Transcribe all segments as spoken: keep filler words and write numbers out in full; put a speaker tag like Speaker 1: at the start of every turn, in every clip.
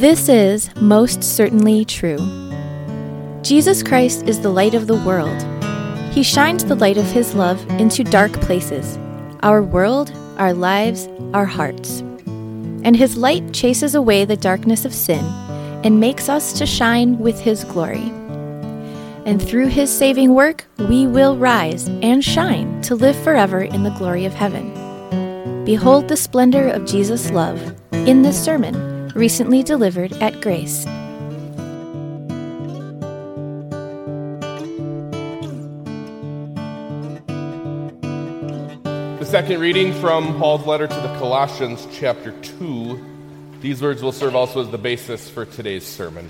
Speaker 1: This is most certainly true. Jesus Christ is the light of the world. He shines the light of his love into dark places, our world, our lives, our hearts. And his light chases away the darkness of sin and makes us to shine with his glory. And through his saving work, we will rise and shine to live forever in the glory of heaven. Behold the splendor of Jesus' love in this sermon, recently delivered at Grace.
Speaker 2: The second reading from Paul's letter to the Colossians, chapter two. These words will serve also as the basis for today's sermon.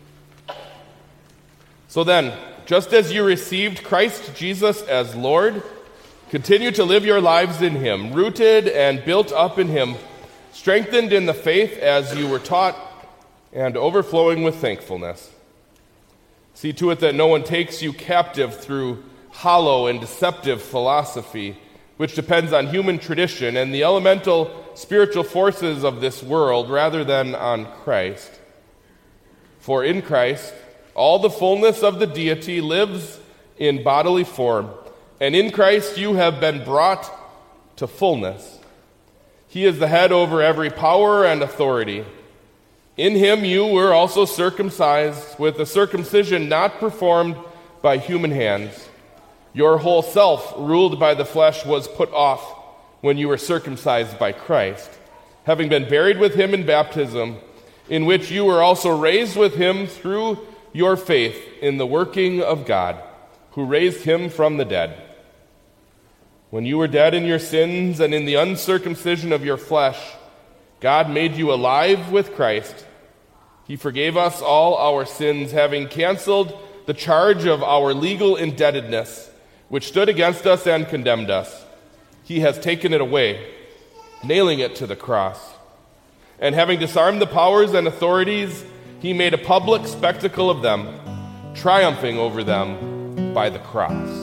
Speaker 2: So then, just as you received Christ Jesus as Lord, continue to live your lives in him, rooted and built up in him, strengthened in the faith as you were taught, and overflowing with thankfulness. See to it that no one takes you captive through hollow and deceptive philosophy, which depends on human tradition and the elemental spiritual forces of this world rather than on Christ. For in Christ, all the fullness of the deity lives in bodily form, and in Christ you have been brought to fullness. He is the head over every power and authority. In him you were also circumcised with a circumcision not performed by human hands. Your whole self, ruled by the flesh, was put off when you were circumcised by Christ, having been buried with him in baptism, in which you were also raised with him through your faith in the working of God, who raised him from the dead. When you were dead in your sins and in the uncircumcision of your flesh, God made you alive with Christ. He forgave us all our sins, having canceled the charge of our legal indebtedness, which stood against us and condemned us. He has taken it away, nailing it to the cross. And having disarmed the powers and authorities, he made a public spectacle of them, triumphing over them by the cross.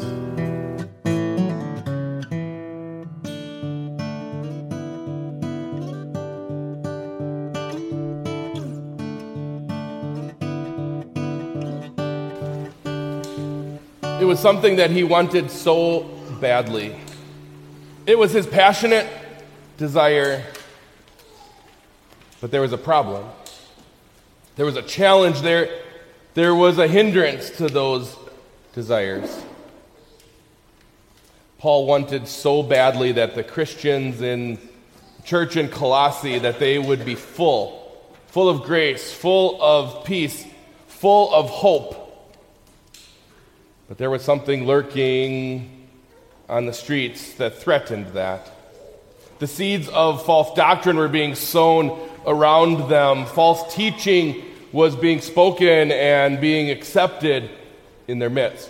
Speaker 2: It was something that he wanted so badly. It was his passionate desire, but there was a problem. There was a challenge there. There was a hindrance to those desires. Paul wanted so badly that the Christians in church in Colossae, that they would be full, full of grace, full of peace, full of hope. But there was something lurking on the streets that threatened that. The seeds of false doctrine were being sown around them. False teaching was being spoken and being accepted in their midst.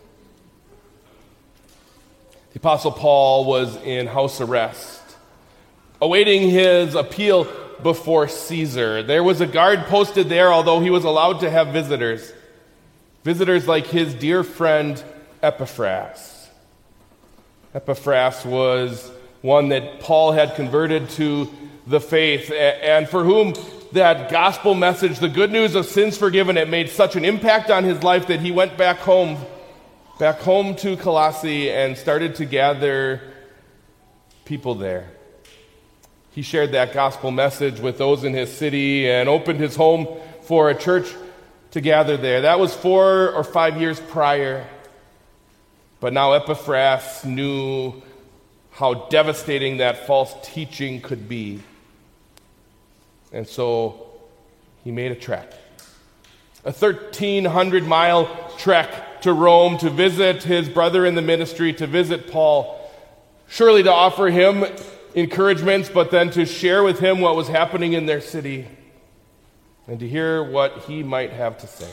Speaker 2: The Apostle Paul was in house arrest, awaiting his appeal before Caesar. There was a guard posted there, although he was allowed to have visitors. Visitors like his dear friend Epaphras. Epaphras was one that Paul had converted to the faith, and for whom that gospel message, the good news of sins forgiven, it made such an impact on his life that he went back home, back home to Colossae and started to gather people there. He shared that gospel message with those in his city and opened his home for a church to gather there. That was four or five years prior. But now Epaphras knew how devastating that false teaching could be. And so he made a trek. A thirteen hundred mile trek to Rome to visit his brother in the ministry, to visit Paul. Surely to offer him encouragements, but then to share with him what was happening in their city, and to hear what he might have to say.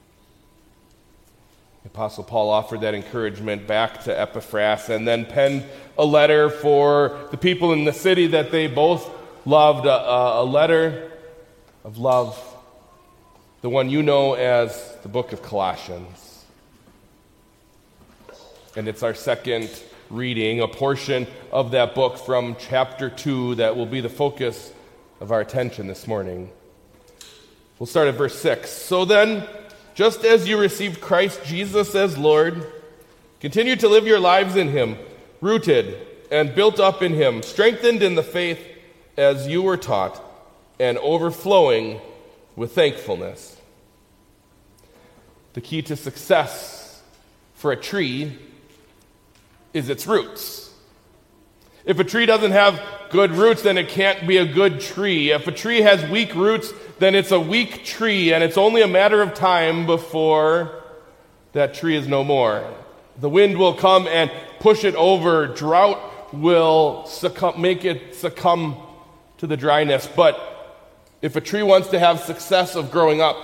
Speaker 2: The Apostle Paul offered that encouragement back to Epaphras and then penned a letter for the people in the city that they both loved, a, a letter of love, the one you know as the book of Colossians. And it's our second reading, a portion of that book from chapter two that will be the focus of our attention this morning. We'll start at verse six. So then, just as you received Christ Jesus as Lord, continue to live your lives in him, rooted and built up in him, strengthened in the faith as you were taught, and overflowing with thankfulness. The key to success for a tree is its roots. If a tree doesn't have good roots, then it can't be a good tree. If a tree has weak roots, then it's a weak tree, and it's only a matter of time before that tree is no more. The wind will come and push it over. Drought will succumb, make it succumb to the dryness. But if a tree wants to have success of growing up,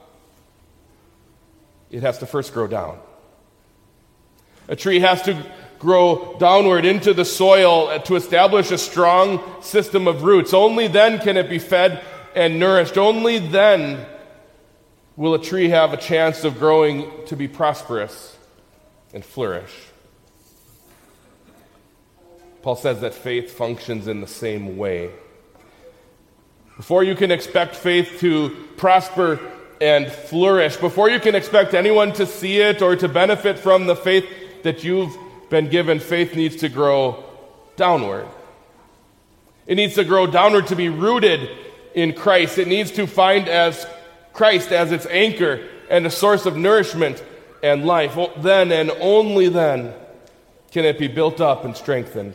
Speaker 2: it has to first grow down. A tree has to grow downward into the soil to establish a strong system of roots. Only then can it be fed and nourished. Only then will a tree have a chance of growing to be prosperous and flourish. Paul says that faith functions in the same way. Before you can expect faith to prosper and flourish, before you can expect anyone to see it or to benefit from the faith that you've been given, faith needs to grow downward. It needs to grow downward to be rooted in Christ. It needs to find as Christ as its anchor and a source of nourishment and life. Then and only then can it be built up and strengthened.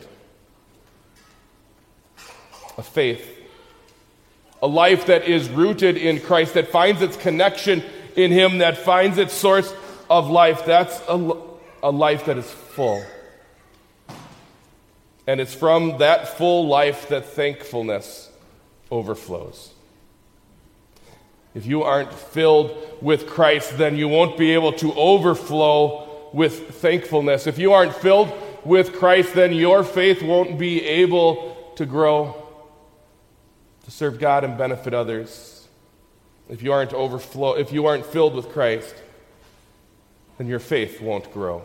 Speaker 2: A faith, a life that is rooted in Christ, that finds its connection in him, that finds its source of life. That's a, a life that is full. And it's from that full life that thankfulness overflows. If you aren't filled with Christ, then you won't be able to overflow with thankfulness. If you aren't filled with Christ, then your faith won't be able to grow, to serve God and benefit others. If you aren't overflow, if you aren't filled with Christ, then your faith won't grow.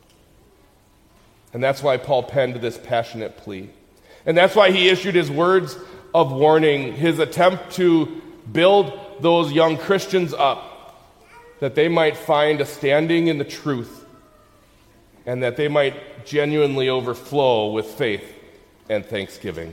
Speaker 2: And that's why Paul penned this passionate plea. And that's why he issued his words of warning, his attempt to build those young Christians up, that they might find a standing in the truth, and that they might genuinely overflow with faith and thanksgiving.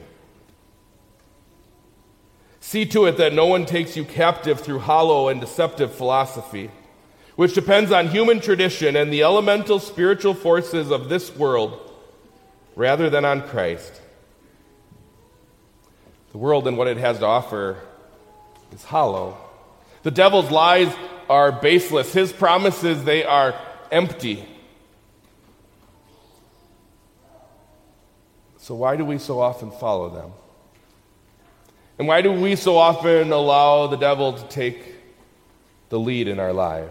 Speaker 2: See to it that no one takes you captive through hollow and deceptive philosophy, which depends on human tradition and the elemental spiritual forces of this world, rather than on Christ. The world and what it has to offer is hollow. The devil's lies are baseless. His promises, they are empty. So why do we so often follow them? And why do we so often allow the devil to take the lead in our lives?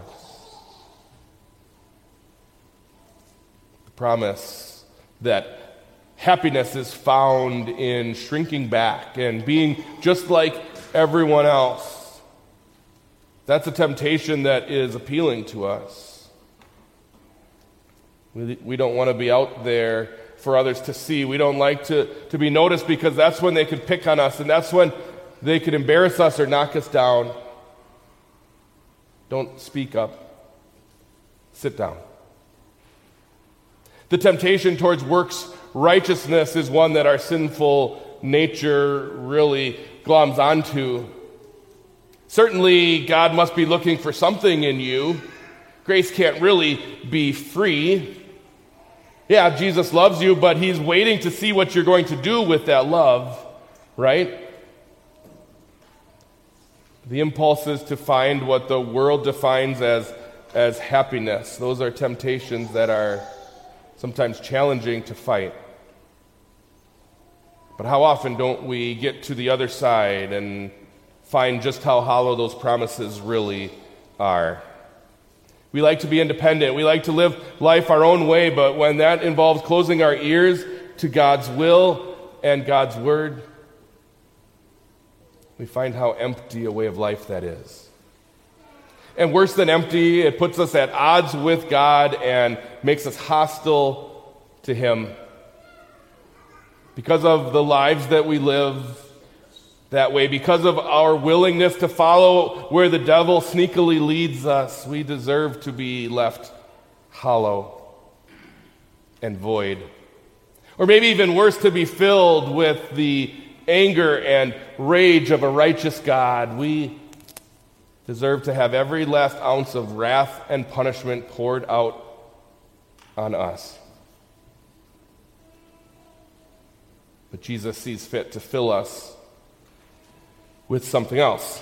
Speaker 2: The promise that happiness is found in shrinking back and being just like everyone else. That's a temptation that is appealing to us. We, we don't want to be out there for others to see. We don't like to, to be noticed, because that's when they could pick on us, and that's when they could embarrass us or knock us down. Don't speak up. Sit down. The temptation towards works righteousness is one that our sinful nature really gloms onto. Certainly, God must be looking for something in you. Grace can't really be free. Yeah, Jesus loves you, but he's waiting to see what you're going to do with that love, right? The impulse is to find what the world defines as, as happiness. Those are temptations that are sometimes challenging to fight. But how often don't we get to the other side and find just how hollow those promises really are? We like to be independent. We like to live life our own way, but when that involves closing our ears to God's will and God's word, we find how empty a way of life that is. And worse than empty, it puts us at odds with God and makes us hostile to him. Because of the lives that we live, that way. Because of our willingness to follow where the devil sneakily leads us, we deserve to be left hollow and void. Or maybe even worse, to be filled with the anger and rage of a righteous God. We deserve to have every last ounce of wrath and punishment poured out on us. But Jesus sees fit to fill us with something else.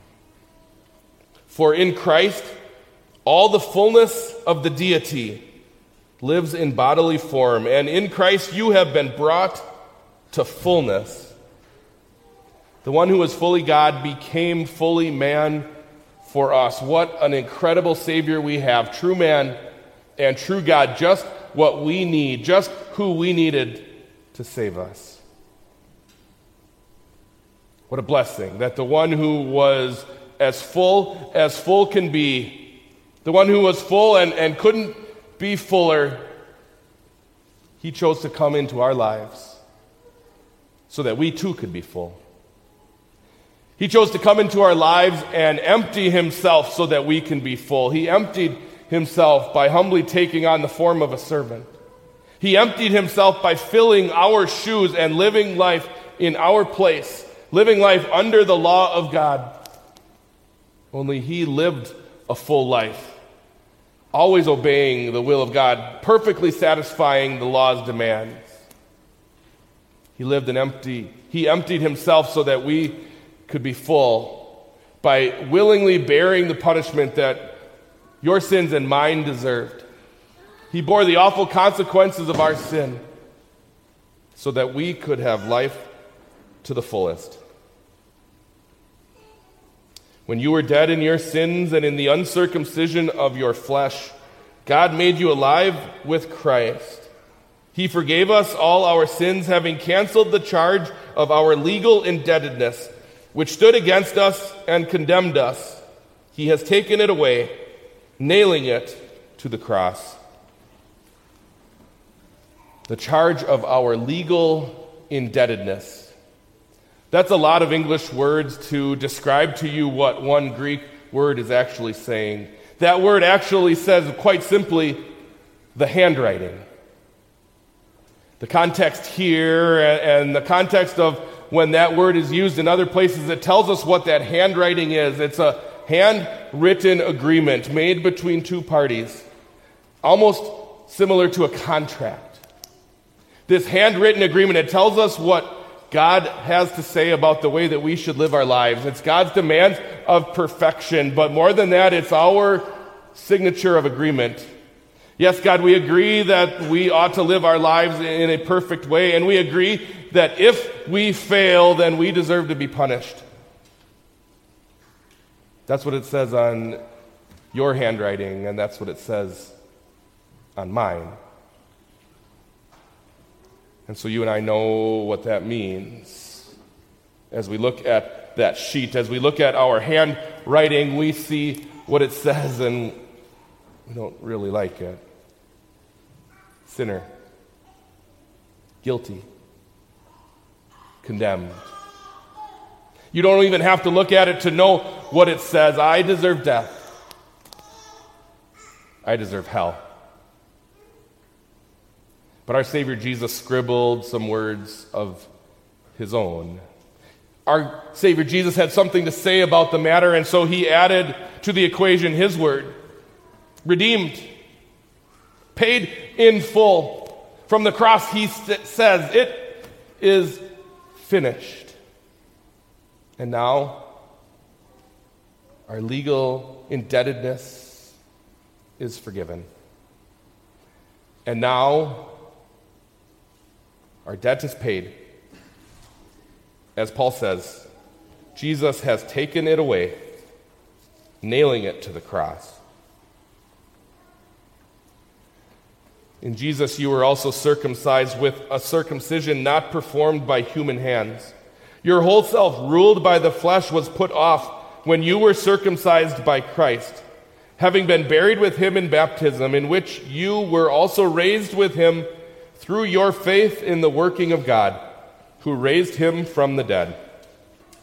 Speaker 2: For in Christ, all the fullness of the deity lives in bodily form, and in Christ you have been brought to fullness. The one who was fully God became fully man for us. What an incredible Savior we have, true man and true God, just what we need, just who we needed to save us. What a blessing that the one who was as full as full can be, the one who was full and, and couldn't be fuller, he chose to come into our lives so that we too could be full. He chose to come into our lives and empty himself so that we can be full. He emptied himself by humbly taking on the form of a servant. He emptied himself by filling our shoes and living life in our place, living life under the law of God. Only he lived a full life, always obeying the will of God, perfectly satisfying the law's demands. He lived an empty, he emptied himself so that we could be full by willingly bearing the punishment that your sins and mine deserved. He bore the awful consequences of our sin so that we could have life to the fullest. When you were dead in your sins and in the uncircumcision of your flesh, God made you alive with Christ. He forgave us all our sins, having canceled the charge of our legal indebtedness, which stood against us and condemned us. He has taken it away, nailing it to the cross. The charge of our legal indebtedness. That's a lot of English words to describe to you what one Greek word is actually saying. That word actually says, quite simply, the handwriting. The context here and the context of when that word is used in other places, it tells us what that handwriting is. It's a handwritten agreement made between two parties, almost similar to a contract. This handwritten agreement, it tells us what God has to say about the way that we should live our lives. It's God's demands of perfection, but more than that, it's our signature of agreement. Yes, God, we agree that we ought to live our lives in a perfect way, and we agree that if we fail, then we deserve to be punished. That's what it says on your handwriting, and that's what it says on mine. And so you and I know what that means. As we look at that sheet, as we look at our handwriting, we see what it says, and we don't really like it. Sinner, guilty, condemned. You don't even have to look at it to know what it says. I deserve death. I deserve hell. But our Savior Jesus scribbled some words of his own. Our Savior Jesus had something to say about the matter, and so he added to the equation his word. Redeemed. Paid in full. From the cross he st- says, it is finished. And now, our legal indebtedness is forgiven. And now, our debt is paid. As Paul says, Jesus has taken it away, nailing it to the cross. In Jesus, you were also circumcised with a circumcision not performed by human hands. Your whole self, ruled by the flesh, was put off when you were circumcised by Christ, having been buried with him in baptism, in which you were also raised with him through your faith in the working of God, who raised him from the dead.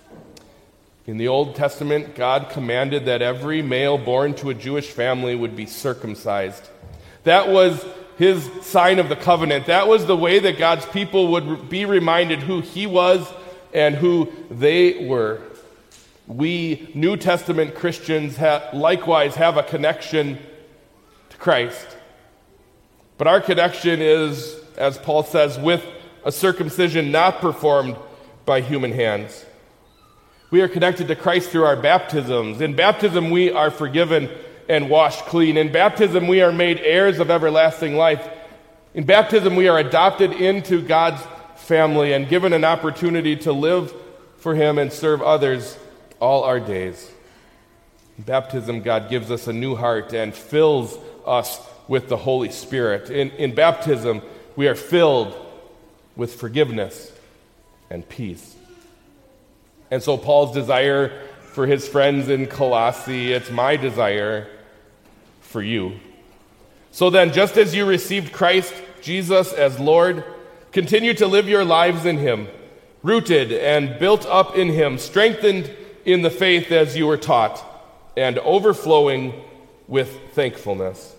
Speaker 2: In the Old Testament, God commanded that every male born to a Jewish family would be circumcised. That was his sign of the covenant. That was the way that God's people would be reminded who he was and who they were. We New Testament Christians ha- likewise have a connection to Christ. But our connection is, as Paul says, with a circumcision not performed by human hands. We are connected to Christ through our baptisms. In baptism, we are forgiven and washed clean. In baptism, we are made heirs of everlasting life. In baptism, we are adopted into God's family and given an opportunity to live for him and serve others all our days. In baptism, God gives us a new heart and fills us with the Holy Spirit. In, in baptism, we are filled with forgiveness and peace. And so Paul's desire for his friends in Colossae, it's my desire for you. So then, just as you received Christ Jesus as Lord, continue to live your lives in him, rooted and built up in him, strengthened in the faith as you were taught, and overflowing with thankfulness.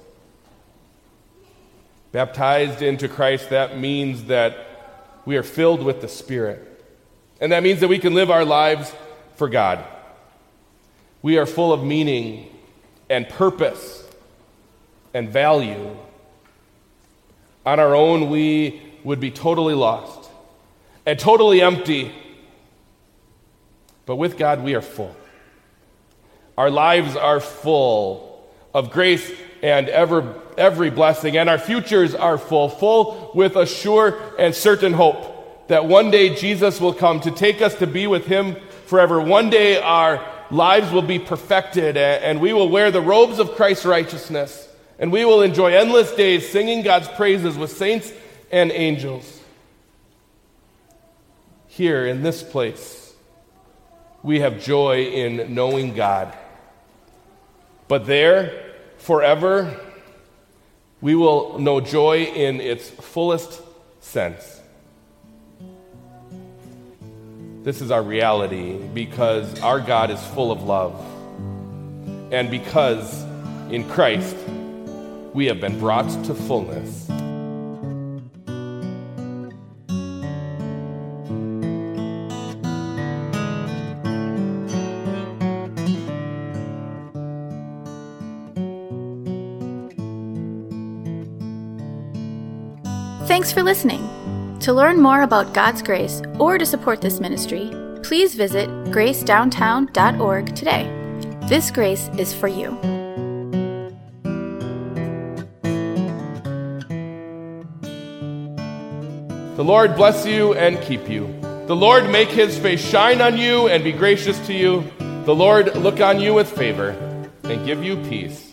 Speaker 2: Baptized into Christ, that means that we are filled with the Spirit. And that means that we can live our lives for God. We are full of meaning and purpose and value. On our own, we would be totally lost and totally empty. But with God, we are full. Our lives are full of grace and ever, every blessing, and our futures are full, full with a sure and certain hope that one day Jesus will come to take us to be with him forever. One day our lives will be perfected and we will wear the robes of Christ's righteousness, and we will enjoy endless days singing God's praises with saints and angels. Here in this place, we have joy in knowing God. But there, forever, we will know joy in its fullest sense. This is our reality because our God is full of love. And because in Christ we have been brought to fullness.
Speaker 1: Thanks for listening. To learn more about God's grace or to support this ministry, please visit grace downtown dot org today. This grace is for you.
Speaker 2: The Lord bless you and keep you. The Lord make his face shine on you and be gracious to you. The Lord look on you with favor and give you peace.